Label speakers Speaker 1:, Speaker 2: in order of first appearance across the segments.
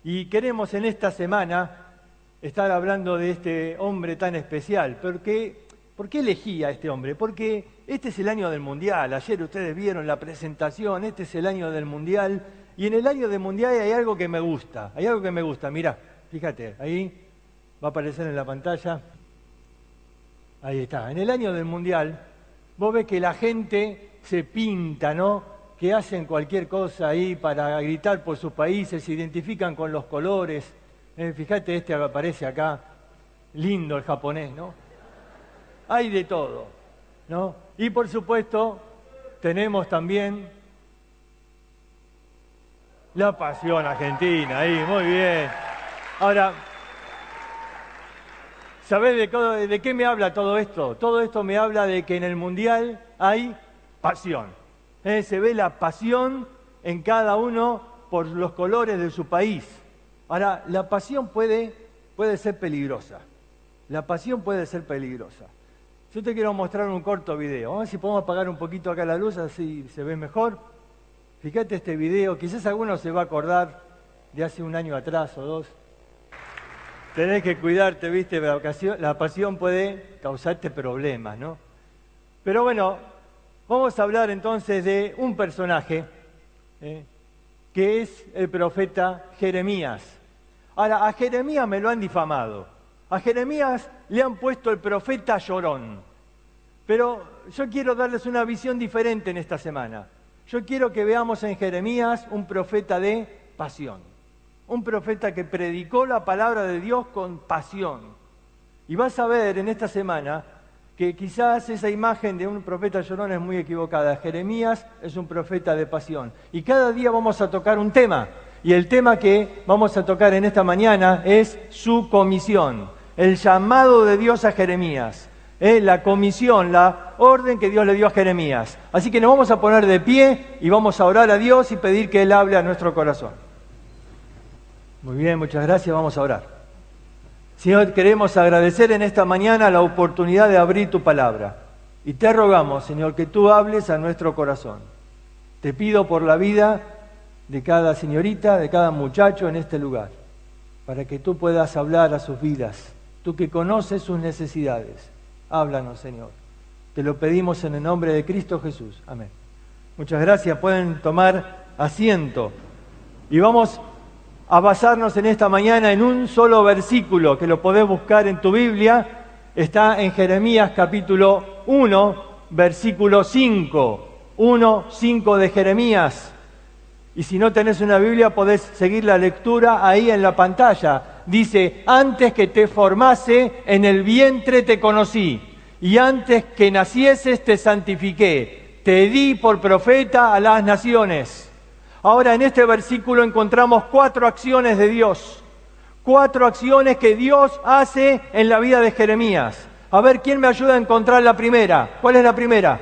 Speaker 1: Y queremos en esta semana estar hablando de este hombre tan especial. ¿Por qué elegí a este hombre? Porque este es el año del Mundial. Ayer ustedes vieron la presentación, este es el año del Mundial. Y en el año del Mundial hay algo que me gusta. Hay algo que me gusta. Mirá, fíjate, ahí va a aparecer en la pantalla. Ahí está. En el año del Mundial, vos ves que la gente se pinta, ¿no? Que hacen cualquier cosa ahí para gritar por sus países, se identifican con los colores. Fíjate, este aparece acá, lindo el japonés, ¿no? Hay de todo, ¿no? Y por supuesto, tenemos también la pasión argentina, ahí, muy bien. Ahora, ¿sabés de qué me habla todo esto? Todo esto me habla de que en el Mundial hay pasión. Se ve la pasión en cada uno por los colores de su país. Ahora, la pasión puede ser peligrosa. La pasión puede ser peligrosa. Yo te quiero mostrar un corto video. Vamos a ver si podemos apagar un poquito acá la luz, así se ve mejor. Fíjate este video, quizás alguno se va a acordar de hace un año atrás o dos. Tenés que cuidarte, ¿viste? La pasión puede causarte problemas, ¿no? Pero bueno, vamos a hablar entonces de un personaje que es el profeta Jeremías. Ahora, a Jeremías me lo han difamado. A Jeremías le han puesto el profeta llorón. Pero yo quiero darles una visión diferente en esta semana. Yo quiero que veamos en Jeremías un profeta de pasión. Un profeta que predicó la palabra de Dios con pasión. Y vas a ver en esta semana que quizás esa imagen de un profeta llorón es muy equivocada. Jeremías es un profeta de pasión. Y cada día vamos a tocar un tema. Y el tema que vamos a tocar en esta mañana es su comisión. El llamado de Dios a Jeremías. La comisión, la orden que Dios le dio a Jeremías. Así que nos vamos a poner de pie y vamos a orar a Dios y pedir que Él hable a nuestro corazón. Muy bien, muchas gracias. Vamos a orar. Señor, queremos agradecer en esta mañana la oportunidad de abrir tu palabra. Y te rogamos, Señor, que tú hables a nuestro corazón. Te pido por la vida de cada señorita, de cada muchacho en este lugar, para que tú puedas hablar a sus vidas. Tú que conoces sus necesidades. Háblanos, Señor. Te lo pedimos en el nombre de Cristo Jesús. Amén. Muchas gracias. Pueden tomar asiento. Y vamos a basarnos en esta mañana en un solo versículo que lo podés buscar en tu Biblia. Está en Jeremías capítulo 1, versículo 5. 1:5 de Jeremías. Y si no tenés una Biblia podés seguir la lectura ahí en la pantalla. Dice, antes que te formase en el vientre te conocí, y antes que nacieses te santifiqué, te di por profeta a las naciones. Ahora en este versículo encontramos 4 acciones de Dios, 4 acciones que Dios hace en la vida de Jeremías. A ver, ¿quién me ayuda a encontrar la primera? ¿Cuál es la primera?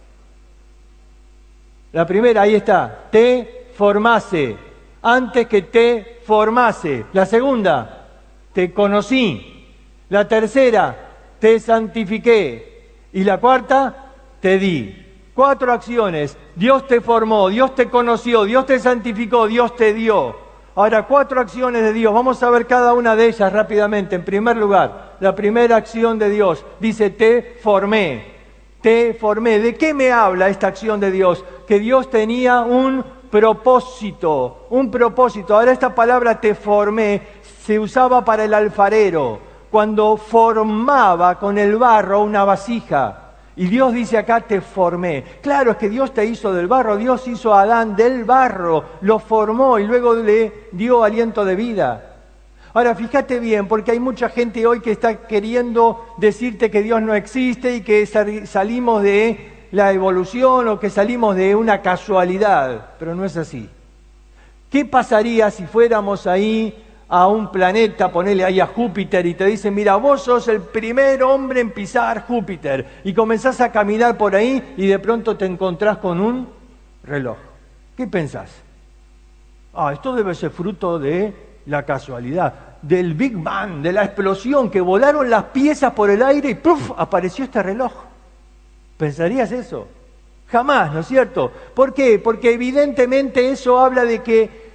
Speaker 1: La primera, ahí está, te formase, antes que te formase. La segunda, te conocí. La tercera, te santifiqué. Y la cuarta, te di. 4 acciones. Dios te formó, Dios te conoció, Dios te santificó, Dios te dio. Ahora, 4 acciones de Dios. Vamos a ver cada una de ellas rápidamente. En primer lugar, la primera acción de Dios dice, te formé. Te formé. ¿De qué me habla esta acción de Dios? Que Dios tenía un propósito. Ahora esta palabra te formé se usaba para el alfarero, cuando formaba con el barro una vasija. Y Dios dice acá, te formé. Claro, es que Dios te hizo del barro, Dios hizo a Adán del barro, lo formó y luego le dio aliento de vida. Ahora, fíjate bien, porque hay mucha gente hoy que está queriendo decirte que Dios no existe y que salimos de la evolución o que salimos de una casualidad, pero no es así. ¿Qué pasaría si fuéramos ahí a un planeta, ponele ahí a Júpiter y te dicen, mira, vos sos el primer hombre en pisar Júpiter, y comenzás a caminar por ahí y de pronto te encontrás con un reloj? ¿Qué pensás? Esto debe ser fruto de la casualidad, del Big Bang, de la explosión, que volaron las piezas por el aire y ¡puf!, apareció este reloj. ¿Pensarías eso? Jamás, ¿no es cierto? ¿Por qué? Porque evidentemente eso habla de que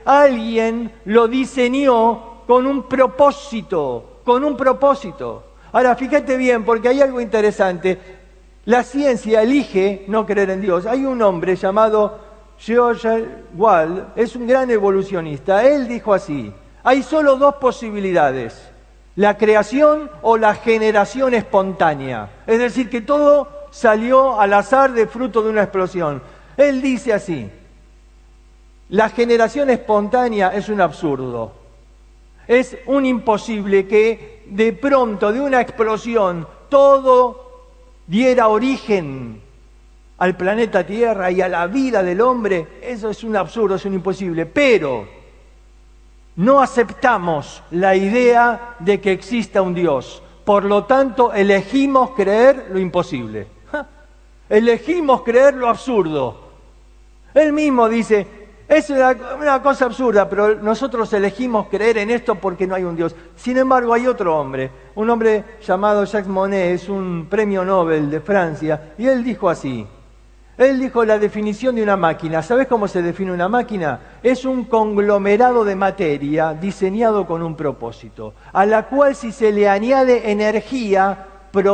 Speaker 1: alguien lo diseñó con un propósito, con un propósito. Ahora, fíjate bien, porque hay algo interesante. La ciencia elige no creer en Dios. Hay un hombre llamado George Wald, es un gran evolucionista. Él dijo así: hay solo dos posibilidades, la creación o la generación espontánea. Es decir, que todo salió al azar de fruto de una explosión. Él dice así: la generación espontánea es un absurdo. Es un imposible que de pronto, de una explosión, todo diera origen al planeta Tierra y a la vida del hombre. Eso es un absurdo, es un imposible. Pero no aceptamos la idea de que exista un Dios. Por lo tanto, elegimos creer lo imposible. Elegimos creer lo absurdo. Él mismo dice: es una cosa absurda, pero nosotros elegimos creer en esto porque no hay un Dios. Sin embargo, hay otro hombre, un hombre llamado Jacques Monnet, es un premio Nobel de Francia, y él dijo así. Él dijo la definición de una máquina. ¿Sabes cómo se define una máquina? Es un conglomerado de materia diseñado con un propósito, a la cual si se le añade energía,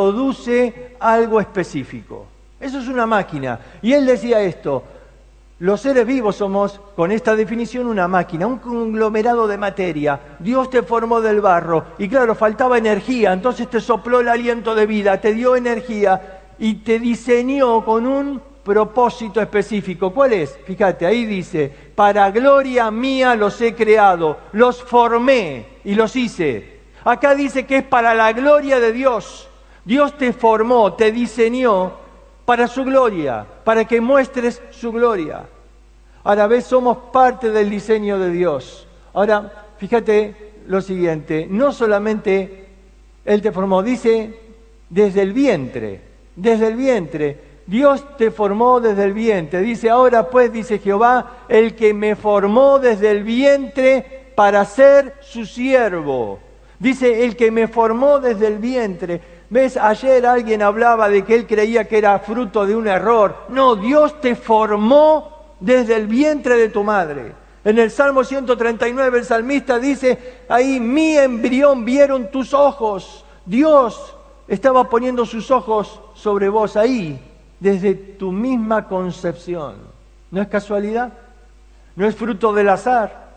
Speaker 1: produce algo específico. Eso es una máquina. Y él decía esto: los seres vivos somos, con esta definición, una máquina, un conglomerado de materia. Dios te formó del barro y claro, faltaba energía, entonces te sopló el aliento de vida, te dio energía y te diseñó con un propósito específico. ¿Cuál es? Fíjate, ahí dice: para gloria mía los he creado, los formé y los hice. Acá dice que es para la gloria de Dios. Dios te formó, te diseñó para su gloria, para que muestres su gloria. Ahora ves, somos parte del diseño de Dios. Ahora, fíjate lo siguiente: no solamente Él te formó, dice desde el vientre, desde el vientre. Dios te formó desde el vientre. Dice: ahora pues, dice Jehová, el que me formó desde el vientre para ser su siervo. Dice: el que me formó desde el vientre. ¿Ves? Ayer alguien hablaba de que él creía que era fruto de un error. No, Dios te formó desde el vientre de tu madre. En el Salmo 139 el salmista dice ahí: mi embrión vieron tus ojos. Dios estaba poniendo sus ojos sobre vos ahí, desde tu misma concepción. ¿No es casualidad? ¿No es fruto del azar?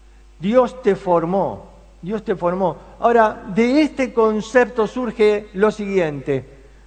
Speaker 1: Dios te formó. Dios te formó. Ahora, de este concepto surge lo siguiente.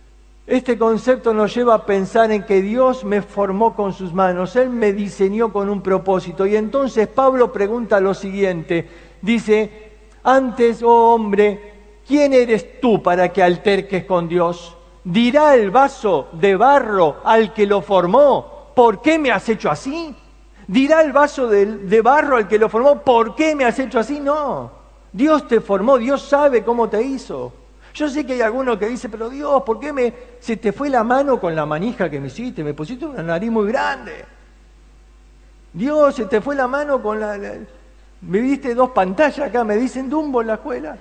Speaker 1: Este concepto nos lleva a pensar en que Dios me formó con sus manos. Él me diseñó con un propósito. Y entonces Pablo pregunta lo siguiente. Dice: antes, oh hombre, ¿quién eres tú para que alterques con Dios? ¿Dirá el vaso de barro al que lo formó: ¿por qué me has hecho así? ¿Dirá el vaso de barro al que lo formó: ¿por qué me has hecho así? No. Dios te formó, Dios sabe cómo te hizo. Yo sé que hay alguno que dice: pero Dios, ¿por qué se te fue la mano con la manija que me hiciste? Me pusiste una nariz muy grande. Dios, se te fue la mano con me diste 2 pantallas acá, me dicen Dumbo en la escuela.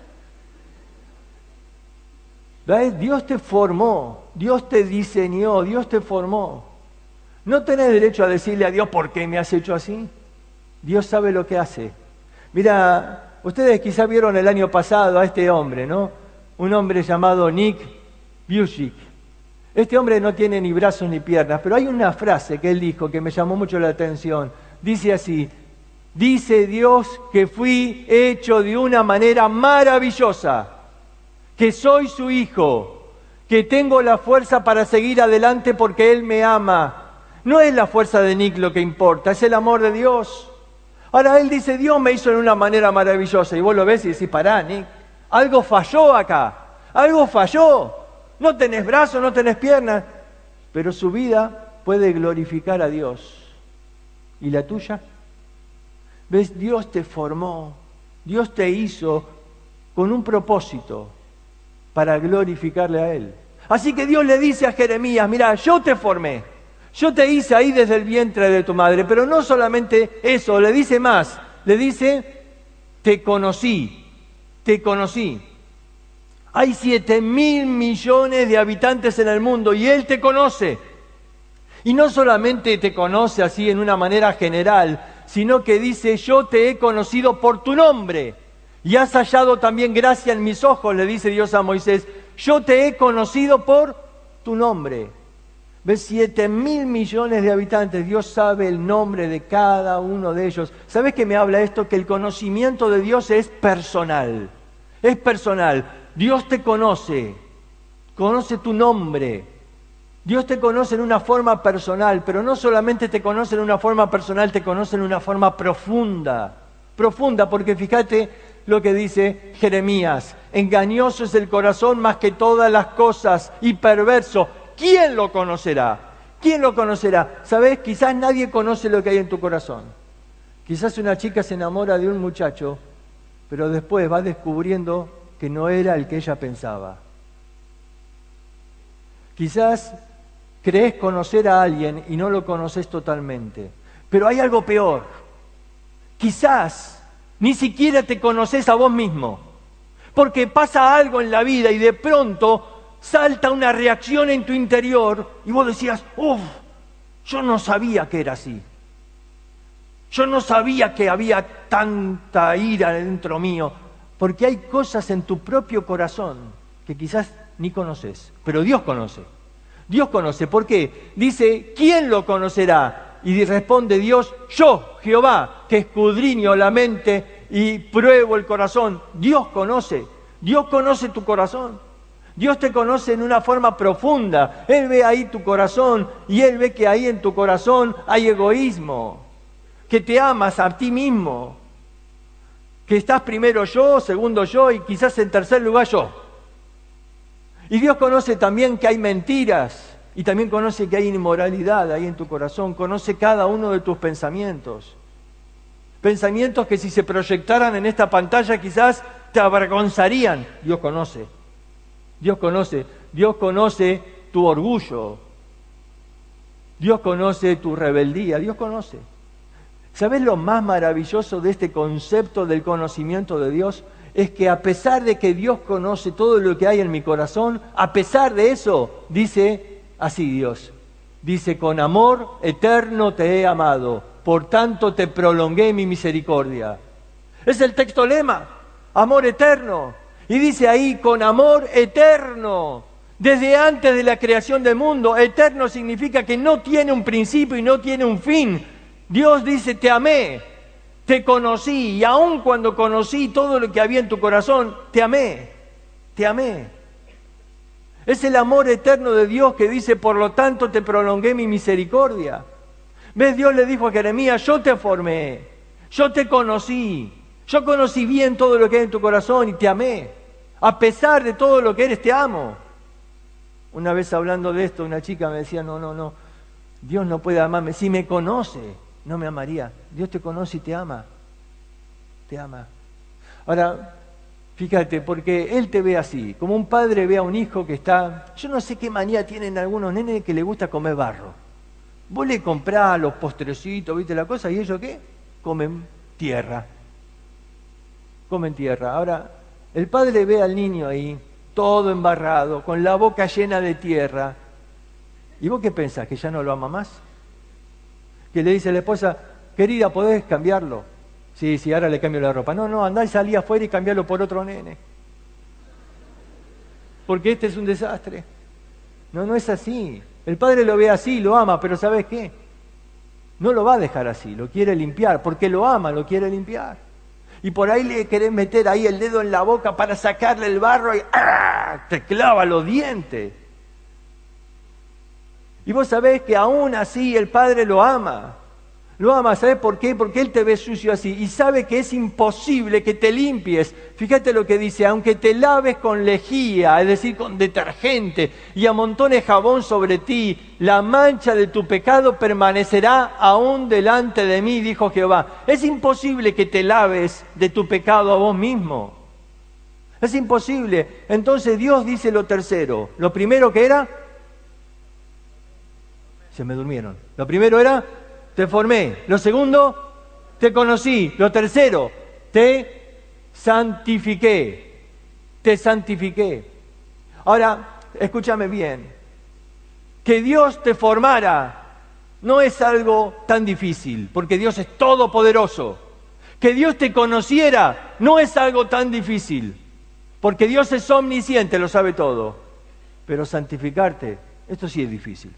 Speaker 1: ¿Ves? Dios te formó, Dios te diseñó, Dios te formó. No tenés derecho a decirle a Dios: ¿por qué me has hecho así? Dios sabe lo que hace. Mira, ustedes quizá vieron el año pasado a este hombre, ¿no? Un hombre llamado Nick Vujicic. Este hombre no tiene ni brazos ni piernas, pero hay una frase que él dijo que me llamó mucho la atención. Dice así: dice Dios que fui hecho de una manera maravillosa, que soy su hijo, que tengo la fuerza para seguir adelante porque Él me ama. No es la fuerza de Nick lo que importa, es el amor de Dios. Ahora él dice: Dios me hizo de una manera maravillosa. Y vos lo ves y decís: pará, Nick, algo falló acá, algo falló. No tenés brazos, no tenés piernas, pero su vida puede glorificar a Dios. ¿Y la tuya? ¿Ves? Dios te formó, Dios te hizo con un propósito para glorificarle a Él. Así que Dios le dice a Jeremías: mira, yo te formé, yo te hice ahí desde el vientre de tu madre. Pero no solamente eso, le dice más, le dice: te conocí, te conocí. Hay 7.000 millones de habitantes en el mundo y Él te conoce. Y no solamente te conoce así en una manera general, sino que dice, yo te he conocido por tu nombre. Y has hallado también gracia en mis ojos, le dice Dios a Moisés. Yo te he conocido por tu nombre. ¿Ves? 7.000 millones de habitantes. Dios sabe el nombre de cada uno de ellos. ¿Sabes qué me habla esto? Que el conocimiento de Dios es personal. Es personal. Dios te conoce. Conoce tu nombre. Dios te conoce en una forma personal, pero no solamente te conoce en una forma personal, te conoce en una forma profunda. Profunda, porque fíjate lo que dice Jeremías. Engañoso es el corazón más que todas las cosas y perverso. ¿Quién lo conocerá? ¿Quién lo conocerá? ¿Sabes? Quizás nadie conoce lo que hay en tu corazón. Quizás una chica se enamora de un muchacho, pero después va descubriendo que no era el que ella pensaba. Quizás crees conocer a alguien y no lo conoces totalmente. Pero hay algo peor. Quizás ni siquiera te conoces a vos mismo. Porque pasa algo en la vida y de pronto salta una reacción en tu interior y vos decías, yo no sabía que era así. Yo no sabía que había tanta ira dentro mío. Porque hay cosas en tu propio corazón que quizás ni conoces, pero Dios conoce. Dios conoce. ¿Por qué? Dice, ¿quién lo conocerá? Y responde Dios, yo, Jehová, que escudriño la mente y pruebo el corazón. Dios conoce tu corazón. Dios te conoce en una forma profunda. Él ve ahí tu corazón y Él ve que ahí en tu corazón hay egoísmo, que te amas a ti mismo, que estás primero yo, segundo yo y quizás en tercer lugar yo. Y Dios conoce también que hay mentiras y también conoce que hay inmoralidad ahí en tu corazón. Conoce cada uno de tus pensamientos. Pensamientos que si se proyectaran en esta pantalla quizás te avergonzarían. Dios conoce. Dios conoce. Dios conoce tu orgullo. Dios conoce tu rebeldía. Dios conoce. ¿Sabes lo más maravilloso de este concepto del conocimiento de Dios? Es que a pesar de que Dios conoce todo lo que hay en mi corazón, a pesar de eso, dice así Dios, dice, con amor eterno te he amado, por tanto te prolongué mi misericordia. Es el texto lema, amor eterno. Y dice ahí, con amor eterno, desde antes de la creación del mundo. Eterno significa que no tiene un principio y no tiene un fin. Dios dice, te amé. Te conocí y aun cuando conocí todo lo que había en tu corazón, te amé, te amé. Es el amor eterno de Dios que dice, por lo tanto te prolongué mi misericordia. ¿Ves? Dios le dijo a Jeremías, yo te formé, yo te conocí, yo conocí bien todo lo que hay en tu corazón y te amé. A pesar de todo lo que eres, te amo. Una vez hablando de esto, una chica me decía, no, Dios no puede amarme, si me conoce. No me amaría. Dios te conoce y te ama. Te ama. Ahora, fíjate, porque Él te ve así, como un padre ve a un hijo que está... Yo no sé qué manía tienen algunos nenes que les gusta comer barro. Vos le comprás los postrecitos, ¿viste la cosa? ¿Y ellos qué? Comen tierra. Comen tierra. Ahora, el padre ve al niño ahí, todo embarrado, con la boca llena de tierra. ¿Y vos qué pensás? ¿Que ya no lo ama más? Que le dice a la esposa, querida, ¿podés cambiarlo? Sí, ahora le cambio la ropa. No, andá y salí afuera y cambiarlo por otro nene. Porque este es un desastre. No es así. El padre lo ve así, lo ama, pero ¿sabes qué? No lo va a dejar así, lo quiere limpiar, porque lo ama, lo quiere limpiar. Y por ahí le querés meter ahí el dedo en la boca para sacarle el barro y ¡ah! Te clava los dientes. Y vos sabés que aún así el Padre lo ama. Lo ama, ¿sabés por qué? Porque Él te ve sucio así y sabe que es imposible que te limpies. Fíjate lo que dice, aunque te laves con lejía, es decir, con detergente, y amontones jabón sobre ti, la mancha de tu pecado permanecerá aún delante de mí, dijo Jehová. Es imposible que te laves de tu pecado a vos mismo. Es imposible. Entonces Dios dice lo tercero. Lo primero que era... Se me durmieron. Lo primero era, te formé. Lo segundo, te conocí. Lo tercero, te santifiqué. Te santifiqué. Ahora, escúchame bien. Que Dios te formara no es algo tan difícil, porque Dios es todopoderoso. Que Dios te conociera no es algo tan difícil, porque Dios es omnisciente, lo sabe todo. Pero santificarte, esto sí es difícil.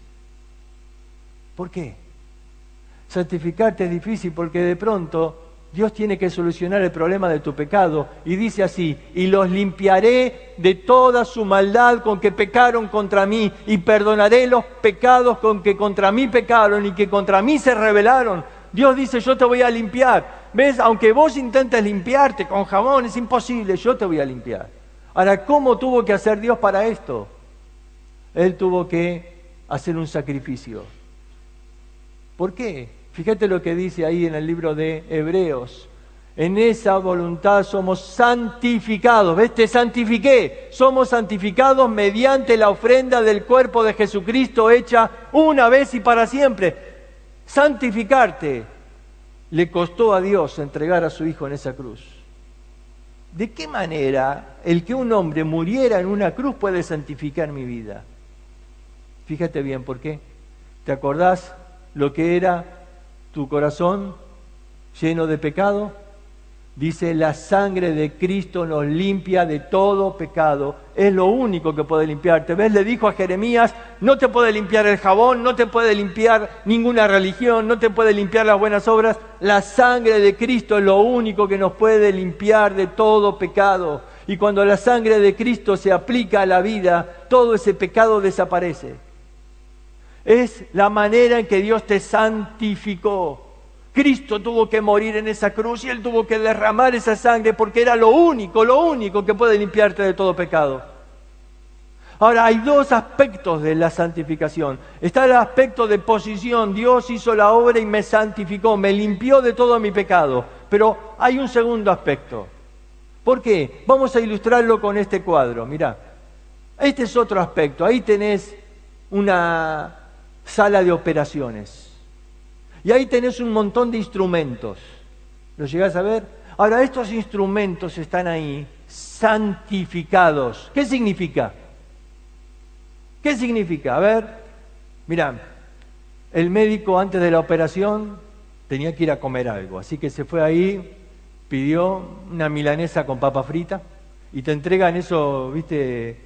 Speaker 1: ¿Por qué? Santificarte es difícil porque de pronto Dios tiene que solucionar el problema de tu pecado y dice así: y los limpiaré de toda su maldad con que pecaron contra mí, y perdonaré los pecados con que contra mí pecaron y que contra mí se rebelaron. Dios dice: yo te voy a limpiar. ¿Ves? Aunque vos intentes limpiarte con jabón, es imposible, yo te voy a limpiar. Ahora, ¿cómo tuvo que hacer Dios para esto? Él tuvo que hacer un sacrificio. ¿Por qué? Fíjate lo que dice ahí en el libro de Hebreos. En esa voluntad somos santificados. ¿Ves? Te santifiqué. Somos santificados mediante la ofrenda del cuerpo de Jesucristo hecha una vez y para siempre. Santificarte le costó a Dios entregar a su Hijo en esa cruz. ¿De qué manera el que un hombre muriera en una cruz puede santificar mi vida? Fíjate bien, ¿por qué? ¿Te acordás lo que era tu corazón lleno de pecado? Dice: la sangre de Cristo nos limpia de todo pecado. Es lo único que puede limpiarte. ¿Ves? Le dijo a Jeremías: no te puede limpiar el jabón, no te puede limpiar ninguna religión, no te puede limpiar las buenas obras. La sangre de Cristo es lo único que nos puede limpiar de todo pecado. Y cuando la sangre de Cristo se aplica a la vida, todo ese pecado desaparece. Es la manera en que Dios te santificó. Cristo tuvo que morir en esa cruz y Él tuvo que derramar esa sangre porque era lo único que puede limpiarte de todo pecado. Ahora, hay dos aspectos de la santificación. Está el aspecto de posición. Dios hizo la obra y me santificó, me limpió de todo mi pecado. Pero hay un segundo aspecto. ¿Por qué? Vamos a ilustrarlo con este cuadro. Mirá, este es otro aspecto. Ahí tenés una sala de operaciones. Y ahí tenés un montón de instrumentos. ¿Lo llegás a ver? Ahora, estos instrumentos están ahí, santificados. ¿Qué significa? ¿Qué significa? A ver, mirá, el médico antes de la operación tenía que ir a comer algo, así que se fue ahí, pidió una milanesa con papa frita y te entregan eso, ¿viste?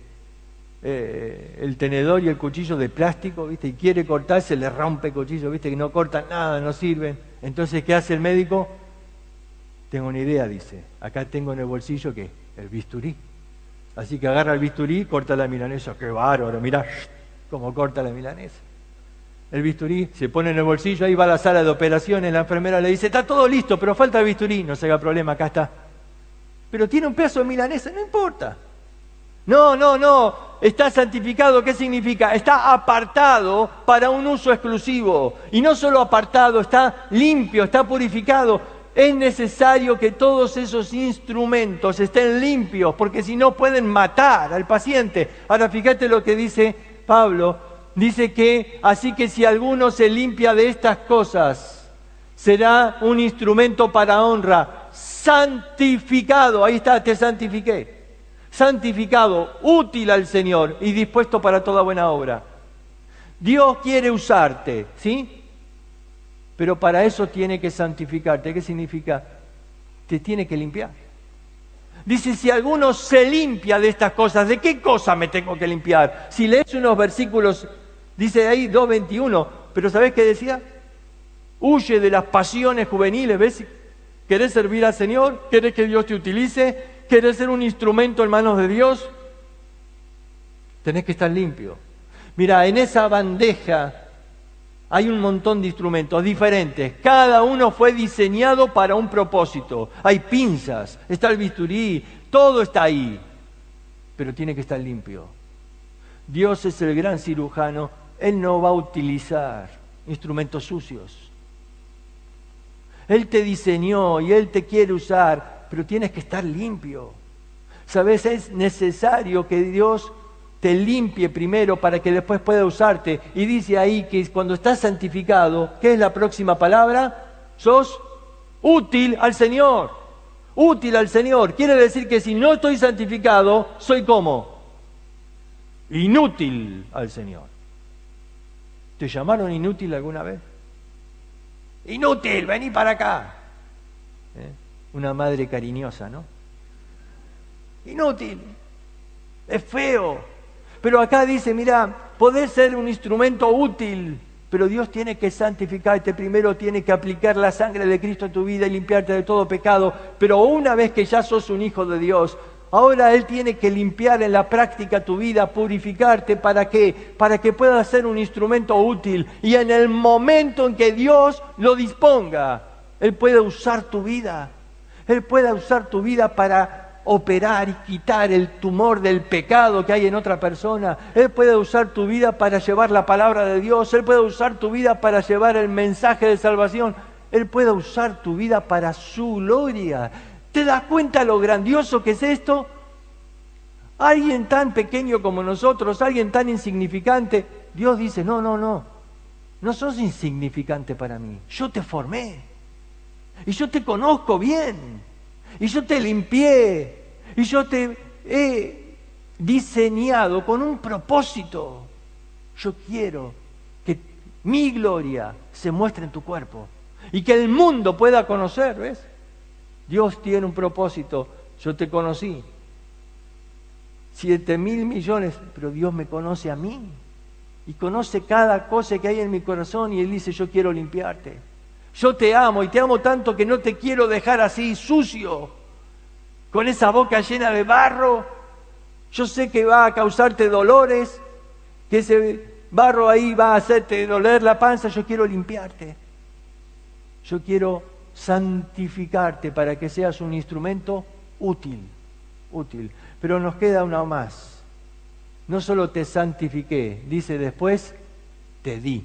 Speaker 1: El tenedor y el cuchillo de plástico, ¿viste? Y quiere cortar, se le rompe el cuchillo, ¿viste? Que no cortan nada, no sirven. Entonces, ¿qué hace el médico? Tengo una idea, dice. Acá tengo en el bolsillo, ¿qué? El bisturí. Así que agarra el bisturí, corta la milanesa. ¡Qué bárbaro! Mirá cómo corta la milanesa. El bisturí se pone en el bolsillo, ahí va a la sala de operaciones, la enfermera le dice: está todo listo, pero falta el bisturí. No se haga problema, acá está. Pero tiene un pedazo de milanesa, no importa. No, está santificado. ¿Qué significa? Está apartado para un uso exclusivo. Y no solo apartado, está limpio, está purificado. Es necesario que todos esos instrumentos estén limpios, porque si no pueden matar al paciente. Ahora fíjate lo que dice Pablo. Dice que, así que si alguno se limpia de estas cosas, será un instrumento para honra, santificado. Ahí está, te santifiqué. Santificado, útil al Señor y dispuesto para toda buena obra. Dios quiere usarte, ¿sí? Pero para eso tiene que santificarte. ¿Qué significa? Te tiene que limpiar. Dice: si alguno se limpia de estas cosas, ¿de qué cosa me tengo que limpiar? Si lees unos versículos, dice ahí 2:21, pero ¿sabés qué decía? Huye de las pasiones juveniles, ¿ves? ¿Querés servir al Señor? ¿Querés que Dios te utilice? ¿Querés ser un instrumento en manos de Dios? Tenés que estar limpio. Mira, en esa bandeja hay un montón de instrumentos diferentes. Cada uno fue diseñado para un propósito. Hay pinzas, está el bisturí, todo está ahí. Pero tiene que estar limpio. Dios es el gran cirujano. Él no va a utilizar instrumentos sucios. Él te diseñó y Él te quiere usar, pero tienes que estar limpio. ¿Sabes? Es necesario que Dios te limpie primero para que después pueda usarte. Y dice ahí que cuando estás santificado, ¿qué es la próxima palabra? Sos útil al Señor. Útil al Señor. Quiere decir que si no estoy santificado, soy ¿cómo? Inútil al Señor. ¿Te llamaron inútil alguna vez? inútil, vení para acá. Una madre cariñosa, ¿no? Inútil, es feo. Pero acá dice, mira, podés ser un instrumento útil, pero Dios tiene que santificarte. Primero tiene que aplicar la sangre de Cristo en tu vida y limpiarte de todo pecado. Pero una vez que ya sos un hijo de Dios, ahora Él tiene que limpiar en la práctica tu vida, purificarte. ¿Para qué? Para que puedas ser un instrumento útil. Y en el momento en que Dios lo disponga, Él puede usar tu vida. Él puede usar tu vida para operar y quitar el tumor del pecado que hay en otra persona. Él puede usar tu vida para llevar la palabra de Dios. Él puede usar tu vida para llevar el mensaje de salvación. Él puede usar tu vida para su gloria. ¿Te das cuenta lo grandioso que es esto? Alguien tan pequeño como nosotros, alguien tan insignificante, Dios dice, no sos insignificante para mí. Yo te formé. Y yo te conozco bien. Y yo te limpié. Y yo te he diseñado con un propósito. Yo quiero que mi gloria se muestre en tu cuerpo. Y que el mundo pueda conocer, ¿ves? Dios tiene un propósito. Yo te conocí. 7.000 millones, pero Dios me conoce a mí. Y conoce cada cosa que hay en mi corazón. Y Él dice, yo quiero limpiarte. Yo te amo y te amo tanto que no te quiero dejar así sucio, con esa boca llena de barro. Yo sé que va a causarte dolores, que ese barro ahí va a hacerte doler la panza. Yo quiero limpiarte. Yo quiero santificarte para que seas un instrumento útil. Pero nos queda una más. No solo te santifiqué, dice después, te di.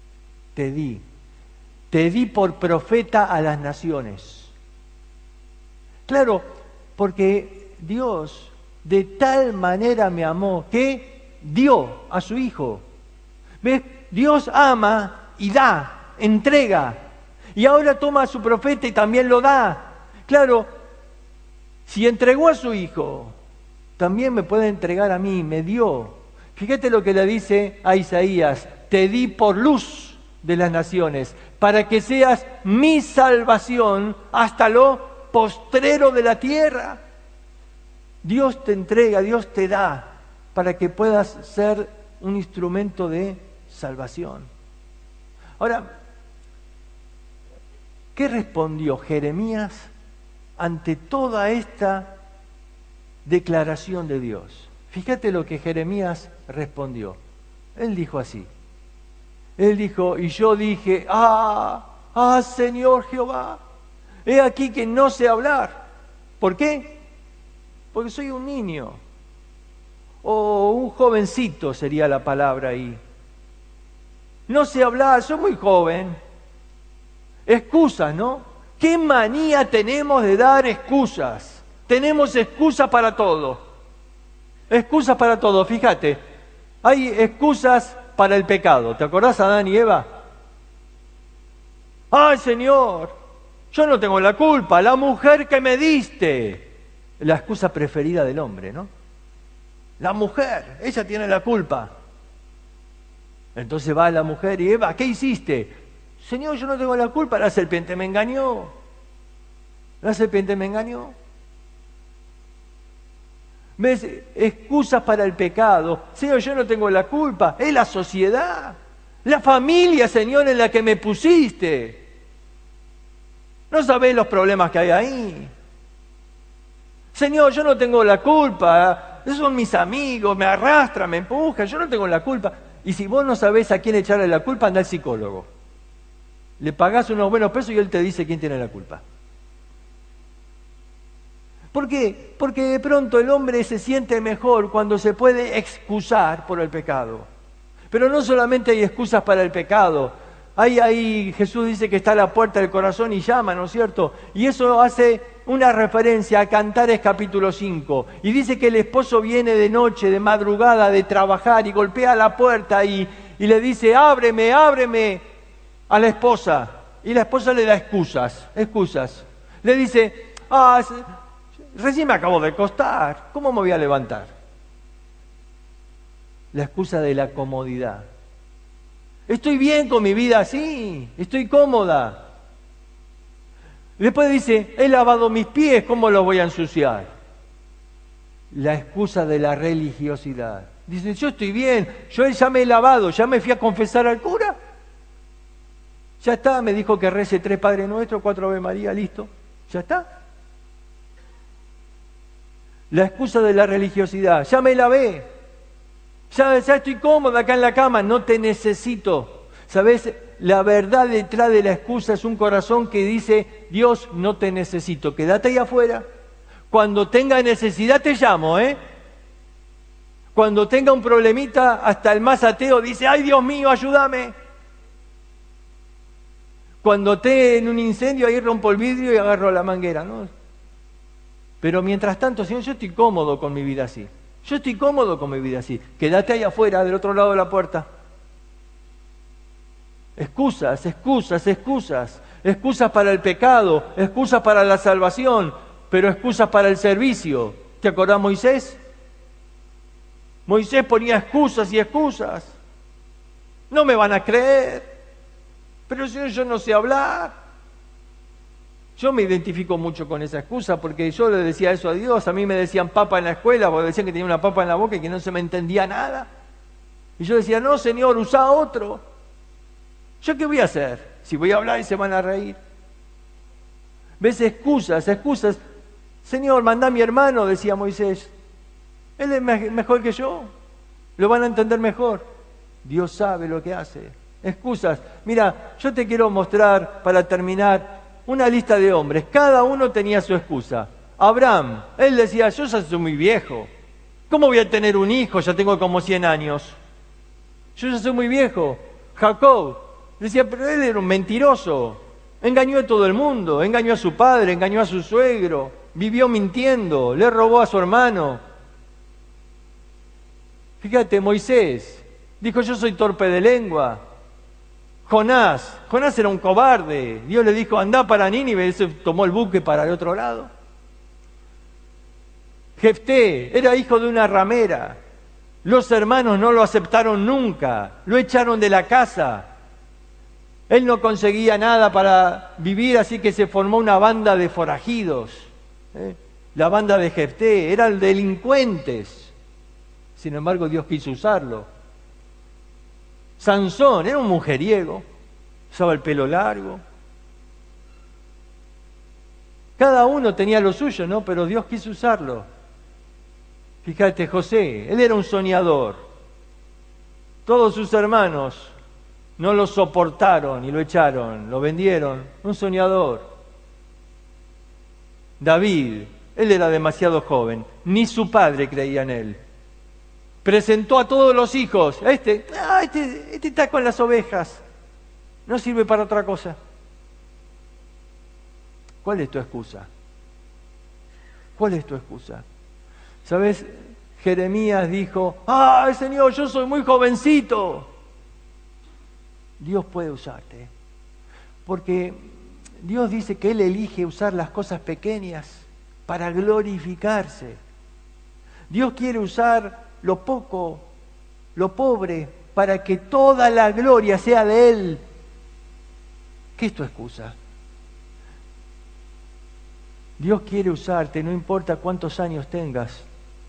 Speaker 1: Te di por profeta a las naciones. Claro, porque Dios de tal manera me amó que dio a su Hijo. ¿Ves? Dios ama y da, entrega. Y ahora toma a su profeta y también lo da. Claro, si entregó a su Hijo, también me puede entregar a mí, me dio. Fíjate lo que le dice a Isaías, te di por luz de las naciones, para que seas mi salvación hasta lo postrero de la tierra. Dios te entrega, Dios te da, para que puedas ser un instrumento de salvación. Ahora, ¿qué respondió Jeremías ante toda esta declaración de Dios? Fíjate lo que Jeremías respondió. Él dijo así. Él dijo, y yo dije, Señor Jehová, he aquí que no sé hablar. ¿Por qué? Porque soy un niño. O un jovencito sería la palabra ahí. No sé hablar, soy muy joven. Excusas, ¿no? ¿Qué manía tenemos de dar excusas? Tenemos excusas para todo. Excusas para todo, fíjate. Hay excusas para el pecado. ¿Te acordás, Adán y Eva? ¡Ay, Señor! Yo no tengo la culpa, la mujer que me diste. La excusa preferida del hombre, ¿no? La mujer, ella tiene la culpa. Entonces va la mujer y Eva, ¿qué hiciste? Señor, yo no tengo la culpa, la serpiente me engañó. La serpiente me engañó. ¿Ves? Excusas para el pecado. Señor, yo no tengo la culpa. Es la sociedad. La familia, Señor, en la que me pusiste. No sabés los problemas que hay ahí. Señor, yo no tengo la culpa. Esos son mis amigos, me arrastran, me empujan. Yo no tengo la culpa. Y si vos no sabés a quién echarle la culpa, anda al psicólogo. Le pagás unos buenos pesos y él te dice quién tiene la culpa. ¿Por qué? Porque de pronto el hombre se siente mejor cuando se puede excusar por el pecado. Pero no solamente hay excusas para el pecado. Ahí Jesús dice que está a la puerta del corazón y llama, ¿no es cierto? Y eso hace una referencia a Cantares capítulo 5. Y dice que el esposo viene de noche, de madrugada, de trabajar y golpea la puerta y le dice, ábreme, ábreme a la esposa. Y la esposa le da excusas. Le dice, recién me acabo de acostar, ¿cómo me voy a levantar? La excusa de la comodidad. Estoy bien con mi vida así, estoy cómoda. Después dice, he lavado mis pies, ¿cómo los voy a ensuciar? La excusa de la religiosidad. Dice, yo estoy bien, yo ya me he lavado, ya me fui a confesar al cura. Ya está, me dijo que rece 3 Padre Nuestro, 4 Ave María, listo. Ya está. La excusa de la religiosidad, ya me lavé, ya estoy cómoda acá en la cama, no te necesito. ¿Sabes? La verdad detrás de la excusa es un corazón que dice, Dios, no te necesito, quédate ahí afuera. Cuando tenga necesidad te llamo, ¿eh? Cuando tenga un problemita, hasta el más ateo dice, ay Dios mío, ayúdame. Cuando esté en un incendio, ahí rompo el vidrio y agarro la manguera, ¿no? Pero mientras tanto, Señor, yo estoy cómodo con mi vida así. Yo estoy cómodo con mi vida así. Quédate ahí afuera, del otro lado de la puerta. Excusas, excusas, excusas. Excusas para el pecado, excusas para la salvación, pero excusas para el servicio. ¿Te acordás, Moisés? Moisés ponía excusas y excusas. No me van a creer. Pero Señor, yo no sé hablar. Yo me identifico mucho con esa excusa porque yo le decía eso a Dios. A mí me decían papa en la escuela porque decían que tenía una papa en la boca y que no se me entendía nada. Y yo decía, no, Señor, usa otro. ¿Yo qué voy a hacer? Si voy a hablar y se van a reír. ¿Ves? Excusas, excusas. Señor, mandá a mi hermano, decía Moisés. Él es mejor que yo. Lo van a entender mejor. Dios sabe lo que hace. Excusas. Mira, yo te quiero mostrar, para terminar, una lista de hombres. Cada uno tenía su excusa. Abraham, él decía, yo ya soy muy viejo. ¿Cómo voy a tener un hijo? Ya tengo como 100 años. Yo ya soy muy viejo. Jacob decía, pero él era un mentiroso. Engañó a todo el mundo. Engañó a su padre, engañó a su suegro. Vivió mintiendo. Le robó a su hermano. Fíjate, Moisés dijo, yo soy torpe de lengua. Jonás era un cobarde. Dios le dijo, andá para Nínive, y se tomó el buque para el otro lado. Jefté era hijo de una ramera. Los hermanos no lo aceptaron nunca, lo echaron de la casa. Él no conseguía nada para vivir, así que se formó una banda de forajidos. La banda de Jefté, eran delincuentes. Sin embargo, Dios quiso usarlo. Sansón era un mujeriego, usaba el pelo largo. Cada uno tenía lo suyo, ¿no? Pero Dios quiso usarlo. Fíjate, José, él era un soñador. Todos sus hermanos no lo soportaron y lo echaron, lo vendieron. Un soñador. David, él era demasiado joven, ni su padre creía en él. Presentó a todos los hijos. Este está con las ovejas. No sirve para otra cosa. ¿Cuál es tu excusa? ¿Cuál es tu excusa? ¿Sabes? Jeremías dijo, ¡ay, Señor, yo soy muy jovencito! Dios puede usarte. Porque Dios dice que Él elige usar las cosas pequeñas para glorificarse. Dios quiere usar lo poco, lo pobre, para que toda la gloria sea de Él. ¿Qué es tu excusa? Dios quiere usarte, no importa cuántos años tengas.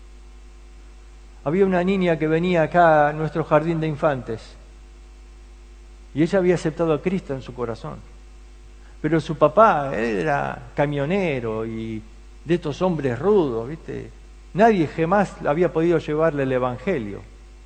Speaker 1: Había una niña que venía acá a nuestro jardín de infantes y ella había aceptado a Cristo en su corazón. Pero su papá, él era camionero y de estos hombres rudos, ¿viste? Nadie jamás había podido llevarle el Evangelio.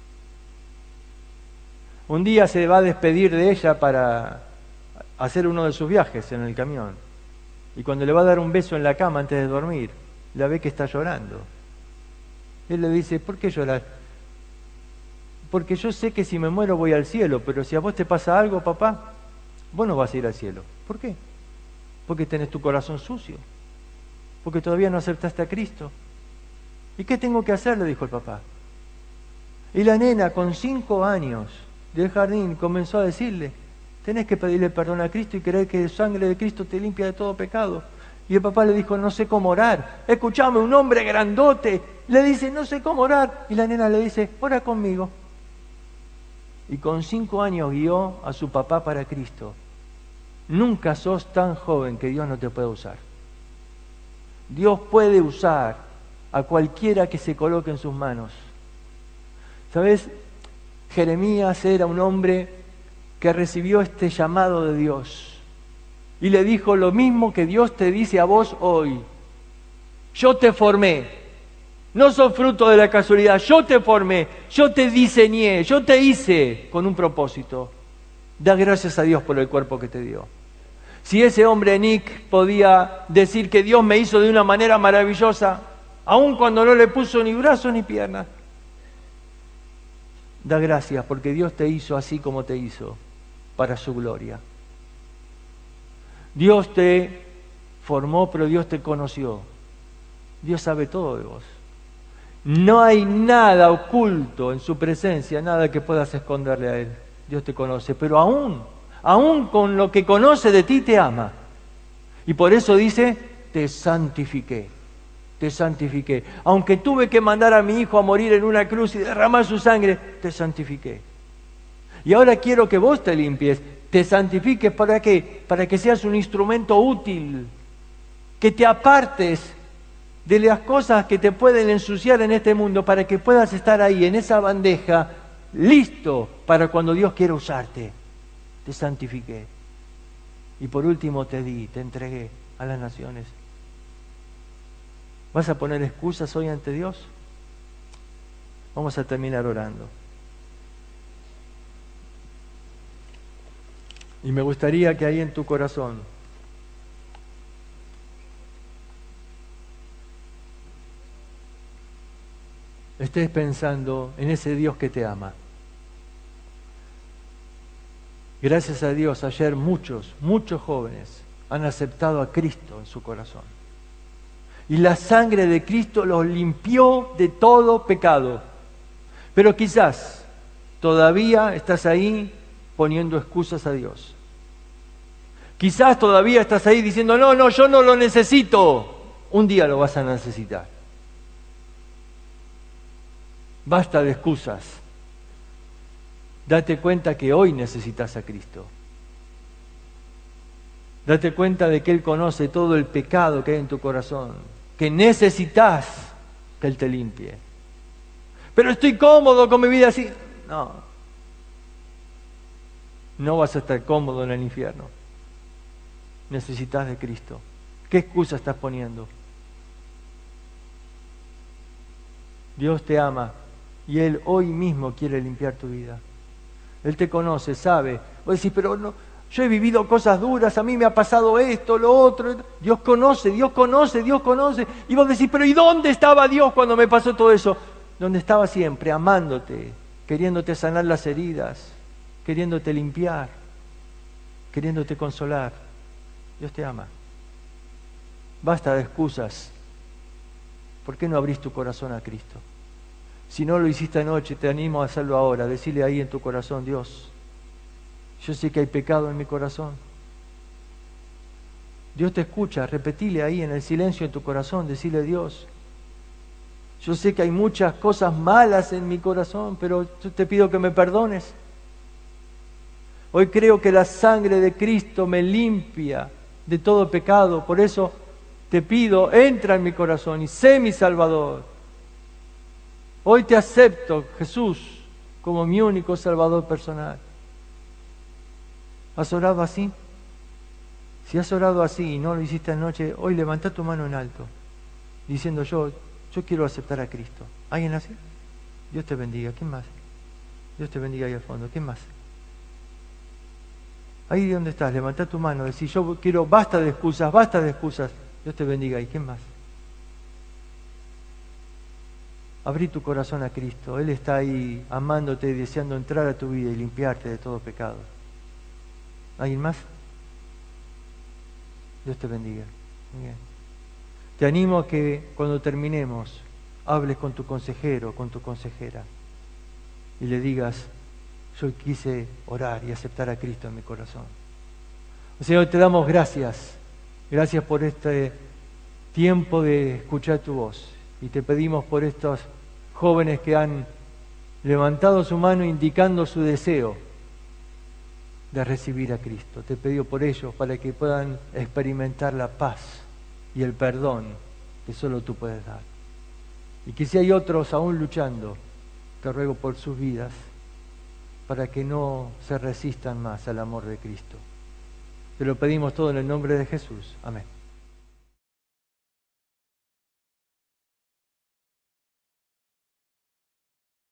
Speaker 1: Un día se va a despedir de ella para hacer uno de sus viajes en el camión. Y cuando le va a dar un beso en la cama antes de dormir, la ve que está llorando. Él le dice, ¿por qué llorar? Porque yo sé que si me muero voy al cielo, pero si a vos te pasa algo, papá, vos no vas a ir al cielo. ¿Por qué? Porque tenés tu corazón sucio. Porque todavía no aceptaste a Cristo. ¿Y qué tengo que hacer? Le dijo el papá. Y la nena, con 5 años del jardín, comenzó a decirle, tenés que pedirle perdón a Cristo y creer que la sangre de Cristo te limpia de todo pecado. Y el papá le dijo, no sé cómo orar. Escuchame, un hombre grandote le dice, no sé cómo orar. Y la nena le dice, ora conmigo. Y con 5 años guió a su papá para Cristo. Nunca sos tan joven que Dios no te pueda usar. Dios puede usar a cualquiera que se coloque en sus manos. ¿Sabes? Jeremías era un hombre que recibió este llamado de Dios y le dijo lo mismo que Dios te dice a vos hoy. Yo te formé, no sos fruto de la casualidad, yo te formé, yo te diseñé, yo te hice con un propósito. Da gracias a Dios por el cuerpo que te dio. Si ese hombre Nick podía decir que Dios me hizo de una manera maravillosa, aun cuando no le puso ni brazos ni piernas, da gracias porque Dios te hizo así como te hizo, para su gloria. Dios te formó, pero Dios te conoció. Dios sabe todo de vos. No hay nada oculto en su presencia, nada que puedas esconderle a Él. Dios te conoce, pero aún con lo que conoce de ti te ama. Y por eso dice, te santifiqué, te santifiqué. Aunque tuve que mandar a mi hijo a morir en una cruz y derramar su sangre, te santifiqué. Y ahora quiero que vos te limpies, te santifiques. ¿Para qué? Para que seas un instrumento útil, que te apartes de las cosas que te pueden ensuciar en este mundo, para que puedas estar ahí en esa bandeja, listo para cuando Dios quiera usarte. Te santifiqué. Y por último te entregué a las naciones. ¿Vas a poner excusas hoy ante Dios? Vamos a terminar orando. Y me gustaría que ahí en tu corazón estés pensando en ese Dios que te ama. Gracias a Dios, ayer muchos jóvenes han aceptado a Cristo en su corazón. Y la sangre de Cristo los limpió de todo pecado. Pero quizás todavía estás ahí poniendo excusas a Dios. Quizás todavía estás ahí diciendo, no, yo no lo necesito. Un día lo vas a necesitar. Basta de excusas. Date cuenta que hoy necesitas a Cristo. Date cuenta de que Él conoce todo el pecado que hay en tu corazón, que necesitas que Él te limpie. Pero estoy cómodo con mi vida así. No vas a estar cómodo en el infierno. Necesitas de Cristo. ¿Qué excusa estás poniendo? Dios te ama y Él hoy mismo quiere limpiar tu vida. Él te conoce, sabe. Vos decís, pero no, yo he vivido cosas duras, a mí me ha pasado esto, lo otro. Dios conoce. Y vos decís, pero ¿y dónde estaba Dios cuando me pasó todo eso? Donde estaba siempre, amándote, queriéndote sanar las heridas, queriéndote limpiar, queriéndote consolar. Dios te ama. Basta de excusas. ¿Por qué no abrís tu corazón a Cristo? Si no lo hiciste anoche, te animo a hacerlo ahora. Decirle ahí en tu corazón, Dios, yo sé que hay pecado en mi corazón. Dios te escucha, repetile ahí en el silencio en tu corazón, decirle, Dios, yo sé que hay muchas cosas malas en mi corazón, pero yo te pido que me perdones. Hoy creo que la sangre de Cristo me limpia de todo pecado, por eso te pido, entra en mi corazón y sé mi Salvador. Hoy te acepto, Jesús, como mi único Salvador personal. ¿Has orado así? Si has orado así y no lo hiciste anoche, hoy levanta tu mano en alto, diciendo yo quiero aceptar a Cristo. ¿Alguien así? Dios te bendiga. ¿Quién más? Dios te bendiga ahí al fondo. ¿Quién más? Ahí donde estás, levanta tu mano, decís yo quiero, basta de excusas. Dios te bendiga ahí. ¿Quién más? Abrí tu corazón a Cristo. Él está ahí amándote y deseando entrar a tu vida y limpiarte de todo pecado. ¿Alguien más? Dios te bendiga. Muy bien. Te animo a que cuando terminemos hables con tu consejero, con tu consejera y le digas, yo quise orar y aceptar a Cristo en mi corazón. Señor, te damos gracias. Gracias por este tiempo de escuchar tu voz. Y te pedimos por estos jóvenes que han levantado su mano indicando su deseo de recibir a Cristo. Te pido por ellos para que puedan experimentar la paz y el perdón que solo tú puedes dar. Y que si hay otros aún luchando, te ruego por sus vidas para que no se resistan más al amor de Cristo. Te lo pedimos todo en el nombre de Jesús. Amén.